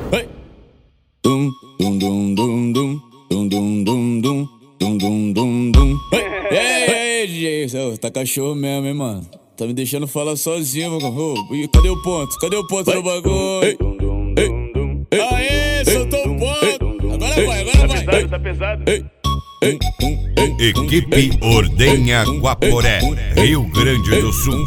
Hey. Dum dum dum dum dum dum dum dum dum dum dum dum dum. Ei, DJ, cê tá cachorro mesmo, hein, mano? Tá me deixando falar sozinho, mano. Cadê o ponto? Cadê o ponto do bagulho? Aê, soltou o ponto. Agora vai. Tá pesado. Equipe Ordenha Guaporé, Rio Grande do Sul.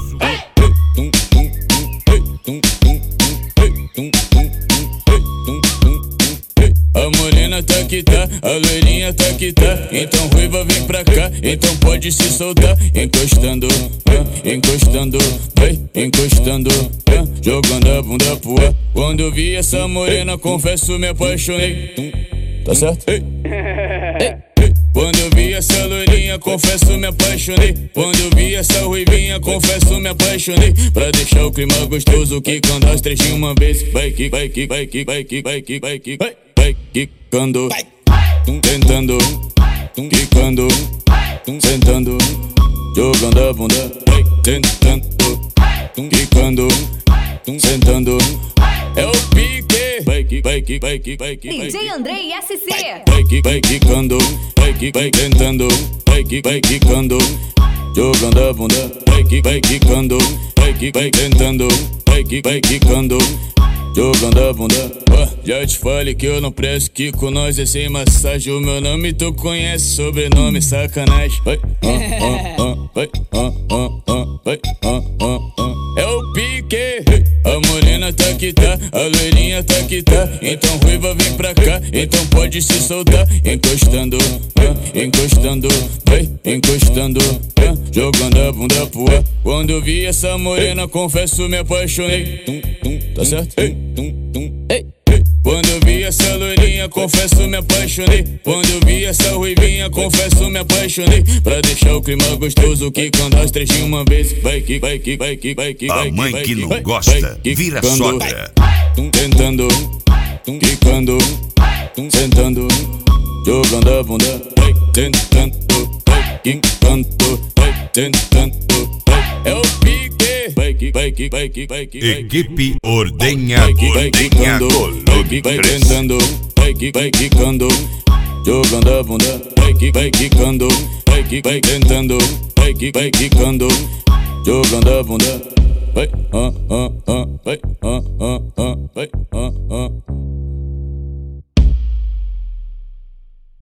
A morena tá que tá, a loirinha tá que tá. Então ruiva vem pra cá, então pode se soltar. Encostando, encostando, encostando, jogando a bunda pro ar. Quando eu vi essa morena, confesso me apaixonei. Tá certo? Quando eu vi essa loirinha, confesso me apaixonei. Quando eu vi essa ruivinha, confesso me apaixonei. Pra deixar o clima gostoso, quicando as três de uma vez. Vai que, vai que, vai que, vai que, vai que, vai que, vai quicando, tentando, quicando, sentando, jogando a bunda. Vai tentando, quicando, sentando. É o pique. Vai que, vai que, vai que, vai que. DJ Andrei SC. Vai quicando, vai tentando, vai quicando, jogando a bunda. Vai quicando, vai tentando, vai quicando, jogando a bunda. Já te falei que eu não presto, que com nós é sem massagem. O meu nome tu conhece, sobrenome sacanagem. Vai, vai, é o pique. A morena tá que tá, a loirinha tá que tá. Então ruiva vem pra cá, então pode se soltar. Encostando, encostando, vai encostando, jogando a bunda pro ar. Quando eu vi essa morena, confesso me apaixonei. Tá certo? Quando eu vi essa loirinha, confesso me apaixonei. Quando eu vi essa ruivinha, confesso me apaixonei. Pra deixar o clima gostoso, quicando as três de uma vez. Vai que, vai que, vai que, vai que, vai que. A mãe que não gosta, vira sogra. Tentando, quicando, sentando, jogando a bunda. Vai tentando, vai quicando, vai tentando. É o pique. Vai que, vai que, vai que, vai que. Equipe Ordenha Colônia. Vai tentando, vai quicando, jogando a bunda. Vai quicando, vai tentando, vai quicando, jogando a bunda. Vai, vai, vai.